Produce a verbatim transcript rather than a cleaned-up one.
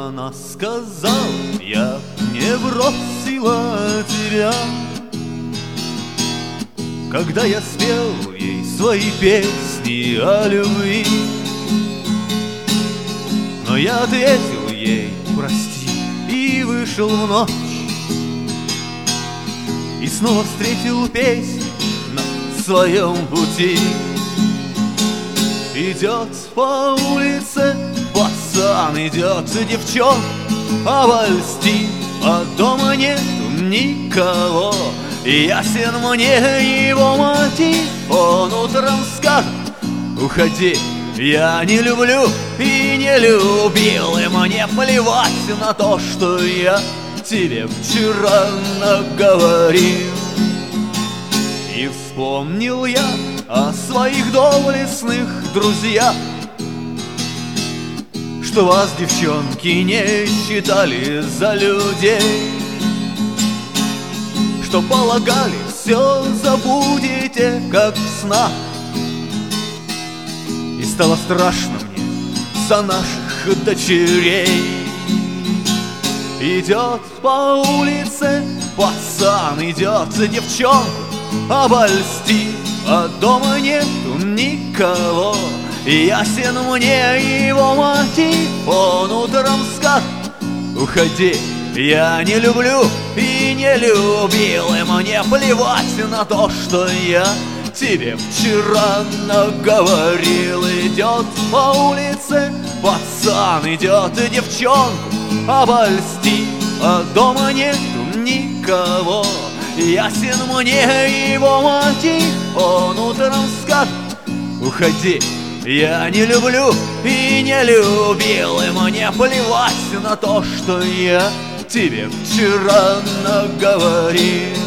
она сказала: я не бросила тебя. Когда я спел ей свои песни о любви, но я ответил ей: прости, и вышел в ночь. И снова встретил песню на своем пути. Идет по улице пацан, идет девчонка обольстить, а дома нету никого. Ясен мне его мотив, он утром скажет: уходи, я не люблю и не любил, и мне плевать на то, что я тебе вчера наговорил. И вспомнил я о своих доблестных друзьях, что вас, девчонки, не считали за людей, что полагали, все забудете, как в снах. И стало страшно мне за наших дочерей. Идет по улице пацан, идет девчонку обольсти, а дома нету никого. Ясен мне его мотив, он утром скажет: уходи, я не люблю и не любил, и мне плевать на то, что я тебе вчера наговорил. Идет по улице пацан, идет девчонку обольсти, а дома нету никого. Ясен мне его мотив, он утром скажет: уходи, я не люблю и не любил, и мне плевать на то, что я тебе вчера наговорил.